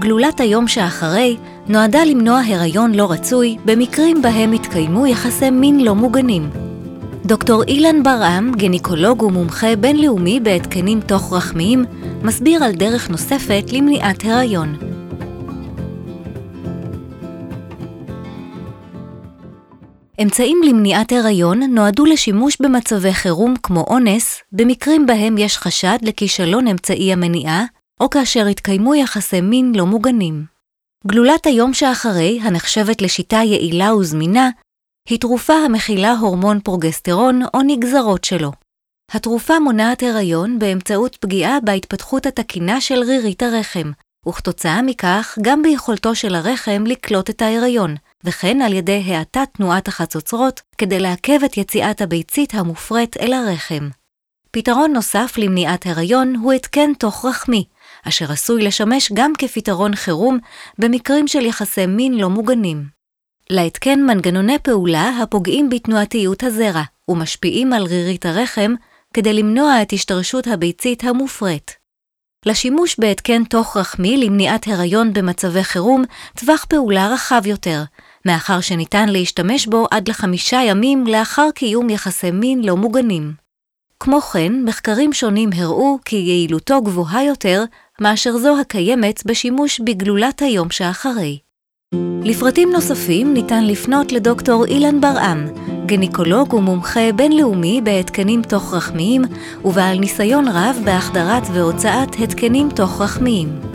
גלולת היום שאחרי נועדה למנוע הריון לא רצוי במקרים בהם התקיימו יחסי מין לא מוגנים. דוקטור אילן ברעם, גניקולוג ומומחה בינלאומי בהתקנים תוך רחמיים, מסביר על דרך נוספת למניעת הריון. אמצעים למניעת הריון נועדו לשימוש במצבי חירום כמו אונס, במקרים בהם יש חשד לכישלון אמצעי המניעה, או כאשר התקיימו יחסי מין לא מוגנים. גלולת היום שאחרי, הנחשבת לשיטה יעילה וזמינה, היא תרופה המכילה הורמון פרוגסטרון או נגזרות שלו. התרופה מונעת הריון באמצעות פגיעה בהתפתחות התקינה של רירית הרחם, וכתוצאה מכך גם ביכולתו של הרחם לקלוט את ההיריון, וכן על ידי האטת תנועת החצוצרות כדי לעכב את יציאת הביצית המופרית אל הרחם. פתרון נוסף למניעת הריון הוא התקן תוך רחמי, אשר עשוי לשמש גם כפתרון חירום במקרים של יחסי מין לא מוגנים. להתקן מנגנוני פעולה הפוגעים בתנועתיות הזרע ומשפיעים על רירית הרחם כדי למנוע את השתרשות הביצית המופרית. לשימוש בהתקן תוך רחמי למניעת הריון במצבי חירום טווח פעולה רחב יותר, מאחר שניתן להשתמש בו עד ל5 ימים לאחר קיום יחסי מין לא מוגנים. כמו כן, מחקרים שונים הראו כי יעילותו גבוהה יותר מאשר זו הקיימת בשימוש בגלולת היום שאחרי. לפרטים נוספים ניתן לפנות לדוקטור אילן ברעם, גניקולוג ומומחה בינלאומי בהתקנים תוך רחמיים ובעל ניסיון רב בהחדרת והוצאת התקנים תוך רחמיים.